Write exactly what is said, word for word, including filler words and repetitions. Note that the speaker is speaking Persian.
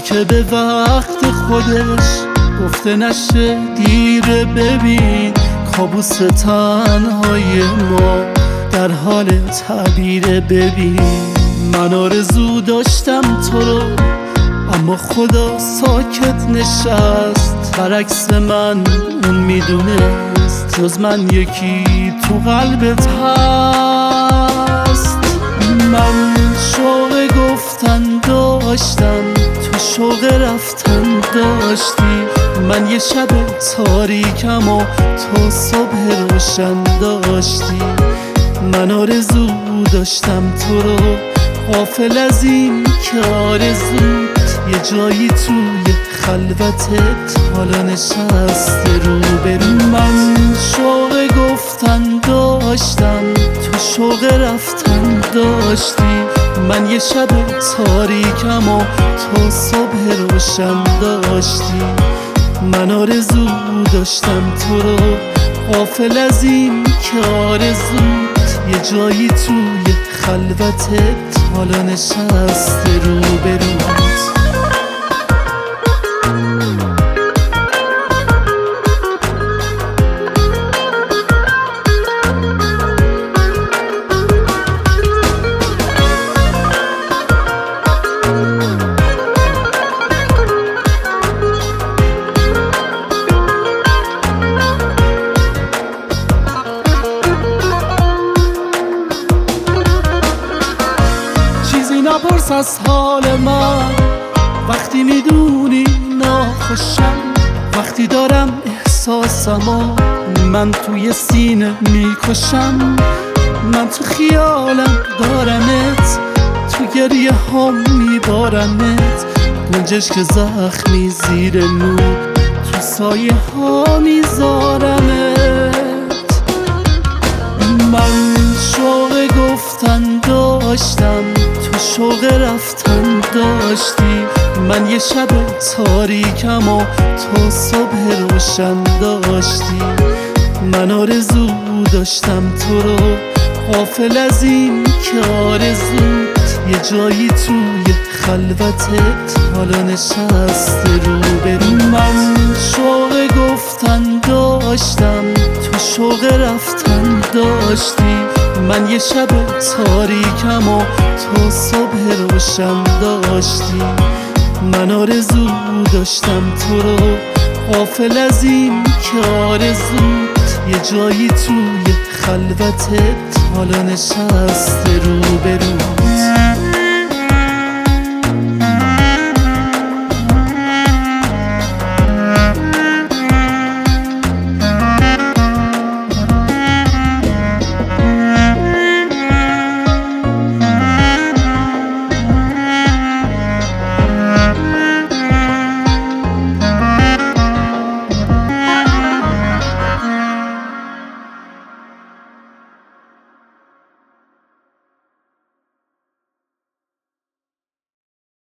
که به وقت خودش گفته نشه دیره. ببین کابوس تنهای ما در حال تعبیره. ببین من آرزو داشتم تو رو اما خدا ساکت نشست، برعکس من اون میدونست جز من یکی تو قلبت هست. من شوق گفتن داشتم، تو شوق رفتن داشتی. من یه شب تاریکم و تو صبح روشن داشتی. من آرزو داشتم تو رو غافل از این که آرزوت یه جایی توی خلوتت حالا نشسته رو برو. من شوق گفتن داشتم، تو شوق رفتن داشتی. من یه شب تاریکم و تو صبح روشن داشتی. من آرزو داشتم تو رو غافل از این که آرزوت یه جایی توی خلوتت حالا نشسته رو بروت. نپرس از حال من وقتی میدونی ناخوشم، وقتی دارم احساسمو من توی سینه میکشم. من تو خیالم دارمت، تو گریه ها میبارمت. گنجشک زخمی زیر مو تو سایه ها میذارمت. من شوق گفتن داشتم، تو شوق رفتن داشتی. من یه شب تاریکم و تو صبح روشن داشتی. من آرزو داشتم تو رو غافل از این که آرزوت یه جایی توی خلوتت حالا نشسته رو برو. من شوق گفتن داشتم، تو شوق رفتن داشتی. من یه شب تاریکم و تو صبح روشن داشتی. من آرزو داشتم تو رو غافل از این که آرزوت یه جایی توی خلوتت حالا نشسته رو برو.